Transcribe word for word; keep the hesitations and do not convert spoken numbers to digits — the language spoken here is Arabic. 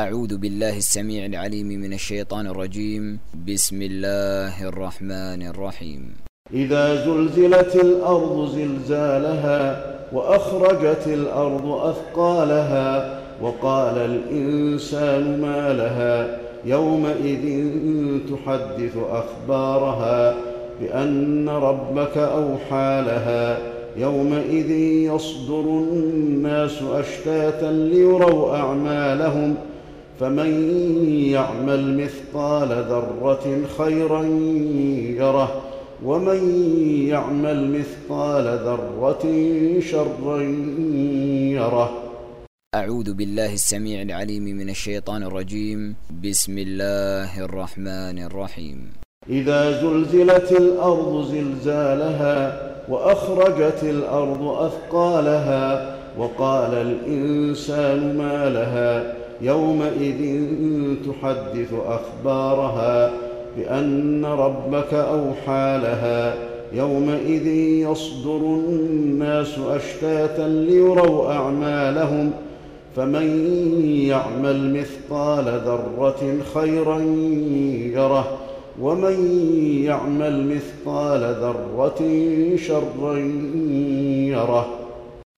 أعوذ بالله السميع العليم من الشيطان الرجيم. بسم الله الرحمن الرحيم. إذا زلزلت الأرض زلزالها وأخرجت الأرض أثقالها وقال الإنسان ما لها يومئذ تحدث أخبارها بأن ربك أوحى لها يومئذ يصدر الناس أشتاتا ليروا أعمالهم فمن يعمل مثقال ذرة خيرا يره ومن يعمل مثقال ذرة شرا يره. أعوذ بالله السميع العليم من الشيطان الرجيم. بسم الله الرحمن الرحيم. إذا زلزلت الأرض زلزالها وأخرجت الأرض أثقالها وقال الإنسان ما لها يومئذ تحدث أخبارها بأن ربك أوحى لها يومئذ يصدر الناس أشتاتا ليروا أعمالهم فمن يعمل مثقال ذرة خيرا يره ومن يعمل مثقال ذرة شرا يره.